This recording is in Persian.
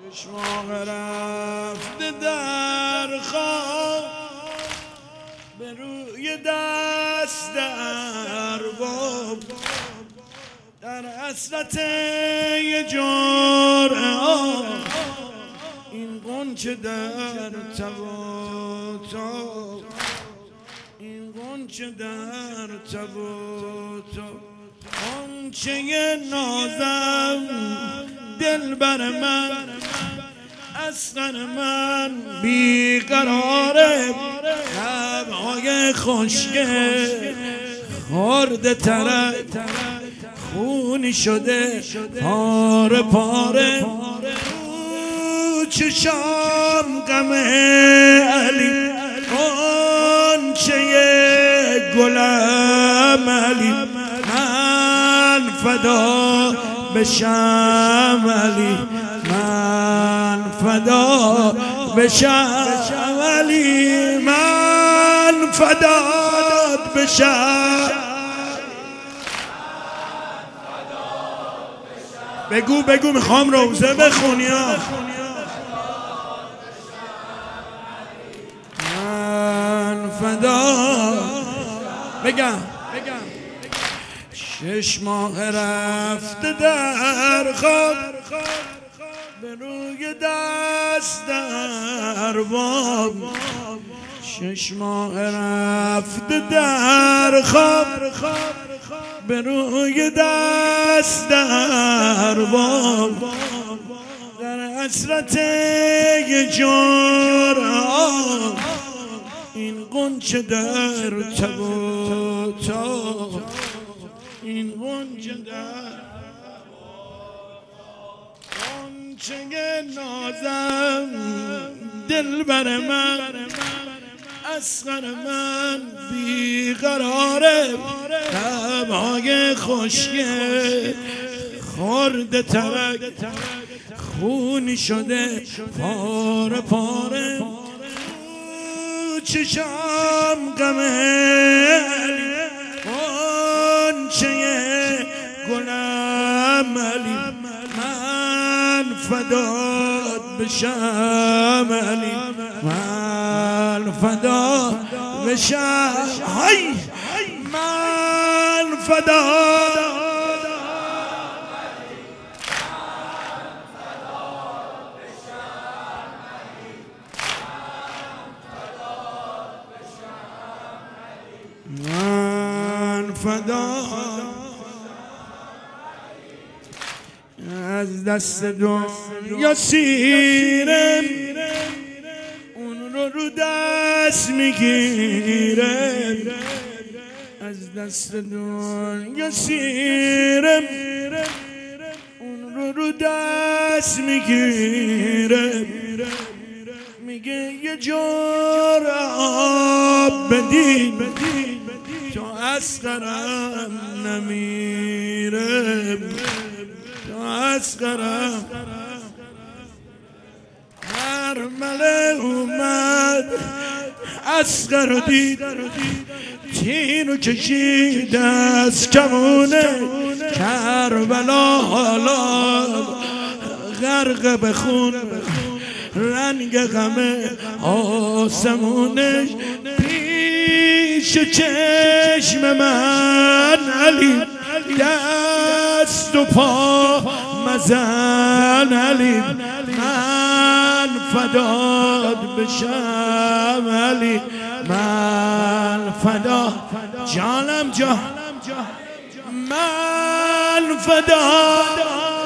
چشماق رفته در خواب به روی دست ارباب در حسرت یه جرعه آب این غنچه در تب و تاب این غنچه در تب و تاب غنچه نازم دلبر من اصغر من بیقراره لبهای خشکه خورده ترک خونی شده پاره پاره چشام غم علی غنچه گلم علی من فدا بشم علی من فدا بشم علی من فدات بشم بگو میخوام روزه بخونی من فدا بگم چشماق رفته در خواب به روی دست ارباب چشماق رفته در خواب به روی دست ارباب در حسرت یه جرعه آب این غنچه در تب و تاب این غنچه در غنچه نازم دلبر من اصغر من بیقراره لبهای خشکه خورده ترک خونی شده پاره پاره چشام غم علی غنچه گلم علی من فدات بشم علی من فدا بشم من فدا من فدا از دست دنیا سیرم اون رو دست میگیرم از دست دنیا سیرم اون رو دست میگیرم میگه یه جرعه آب بدین تا اصغرم نمیرم تا اصغرم هرمله اومد اصغر دید تینو کشید از کمونه کربلا حالا غرق بخون رنگ غم آسمونش پیش چشم من علی دست و پا مزن علی من فدات بشم علی من فدا جانم جان من فدا